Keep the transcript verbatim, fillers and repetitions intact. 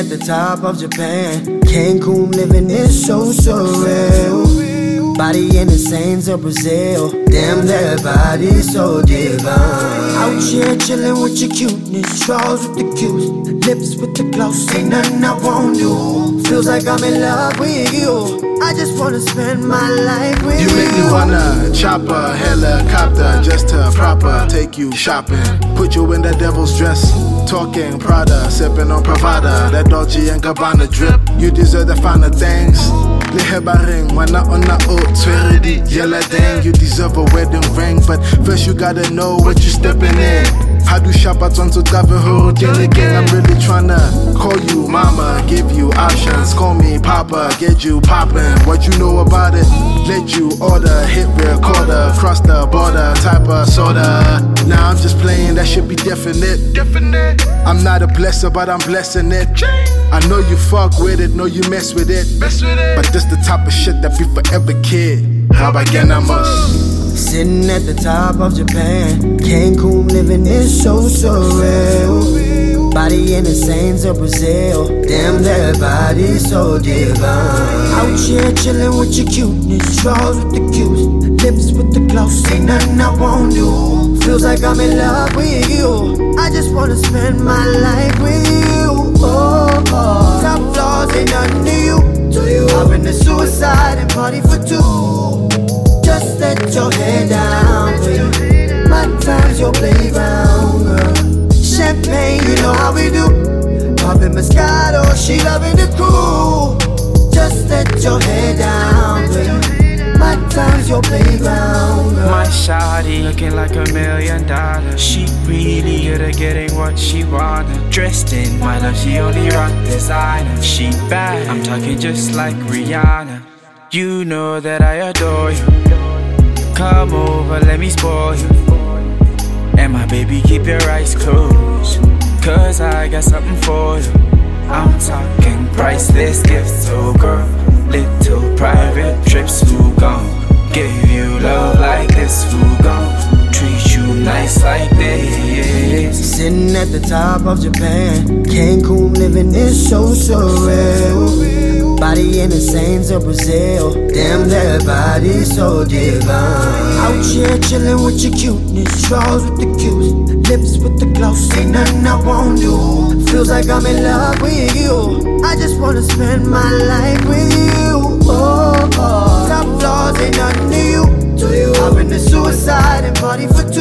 at the top of Japan. Cancun living is so surreal. Body in the sands of Brazil. Damn, that body so divine. Out here chillin' with your cuteness. Draws with the cues, lips with the gloss. Ain't nothing I won't do. Feels like I'm in love with you. I just wanna spend my life with you. You make me wanna chop a helicopter just to proper take you shopping. Put you in the devil's dress, talking Prada, sipping on Pravada. That Dolce and Gabbana drip. You deserve the finer things. Lihebaring, wana ona o tweredi yellow dang. You deserve a wedding ring, but first you gotta know what you stepping in. How do shapas on to travel whole day again? I'm really tryna call you mama, give you options. Call me papa, get you poppin'. What you know about it? Let you order, hit recorder, cross the border, type of sorta. Now I'm just playing, that should be definite. Definite. I'm not a blesser, but I'm blessing it. I know you fuck with it, know you mess with it. Mess with it. But this the type of shit that be forever kid. Rabagenamos. Sitting at the top of Japan. Cancun living is so surreal. Body in the sands of Brazil. Damn, that body so divine. Out here chillin' with your cuteness. Draws with the cues, lips with the gloss. Ain't nothing I won't do. Feels like I'm in love with you. I just wanna spend my life with you. Oh, oh. Top floors ain't nothing to you. To you. Hop in the suicide and party for two. Just let your head down, baby. My time's your playground, girl. Champagne, you know how we do. Poppin' Moscato, she loving the crew. Just let your head down, baby. My time's your playground, girl. My shawty looking like a million dollars. She really good at getting what she wanted. Dressed in my love, she only rock designer. She bad, I'm talking just like Rihanna. You know that I adore you. Come over, let me spoil you. And my baby, keep your eyes closed, cause I got something for you. I'm talking priceless gifts, so girl. Little private trips, who gon' give you love like this? Who gon' treat you nice like this? Sitting at the top of Japan. Cancun living is so surreal. Body in the sands of Brazil. Damn, that body so divine. Out here chillin' with your cuteness. Draws with the cues, lips with the gloss. Ain't nothing I won't do. Feels like I'm in love with you. I just wanna spend my life with you. Oh, oh. Top floors ain't nothing to you. To you. Hop in the suicide and party for